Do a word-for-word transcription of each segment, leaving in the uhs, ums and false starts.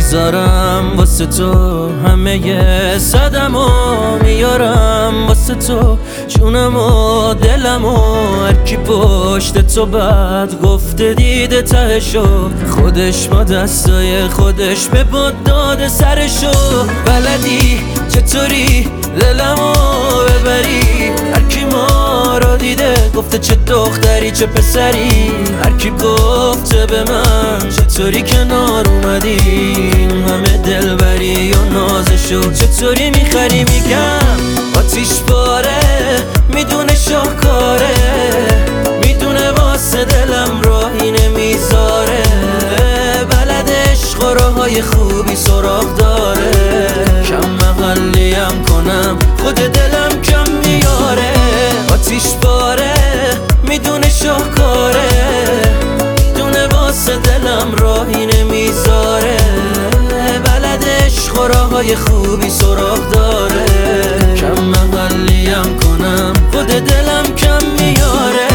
میذارم واسه تو، همه صدمو میارم واسه تو، جونمو دلمو هرکی پشت تو بد گفته دیده تهشو، خودش با دستای خودش به باد داده سرشو. بلدی چطوری دلمو ببری، هرکی ما را دیده گفته چه دختری چه پسری، هرکی گفته به من چطوری کنار اومدی، همه دلبری و نازشو چطوری میخری. میگم آتیش باره میدونه شاهکاره، میدونه واسه دلم راهی نمیذاره، بلد عشق و راههای خوبی سراغ داره، کم مقلی هم کنم خود دلم کم میاره. آتیش باره میدونه شاهکاره، میدونه واسه دلم راهی نمیذاره، بلد عشق و راههای خوبی سراغ داره، کم مقلی هم کنم خود دلم کم میاره.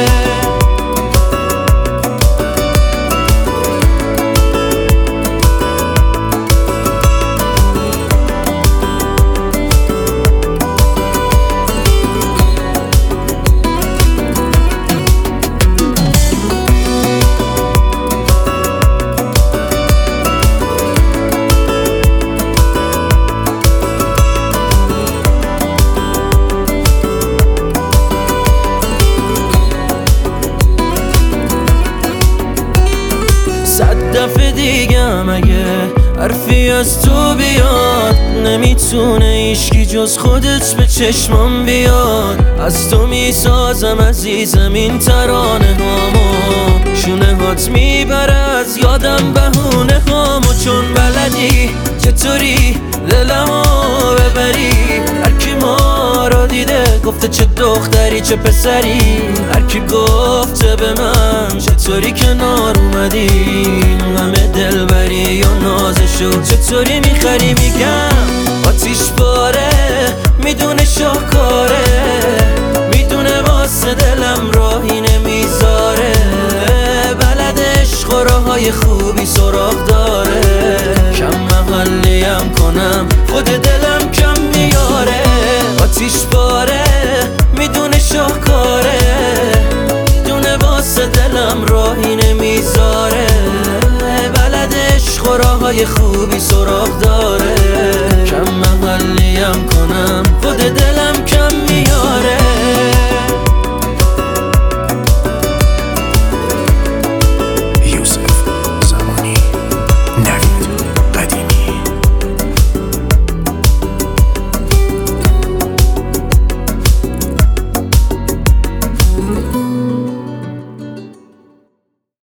صد دفعه دیگم اگه حرفی از تو بیاد، نمیتونه ایشکی جز خودت به چشمم بیاد. از تو میسازم عزیزم این ترانه هامو، شونه هات میبره از یادم بهونه هامو، چون بلدی چطوری دلمو ببری، هرکی ما را دیده گفته چه دختری چه پسری، هرکی گفته به من چطوری کنار اومدی، همه دلبری و نازشو چطوری میخری. میگم آتیش باره میدونه شاهکاره، میدونه واسه دلم راهی نمیذاره، بلد عشق و راههای خوبی سراغ داره، کم مقلی هم کنم خود دلم کم میاره. آتیش باره میدونه شاهکاره، میدونه واسه دلم راهی نمیذاره، بلد عشق و راههای خوبی سراغ داره، کم مقلی هم کنم خود دلم کم میاره. Thank you.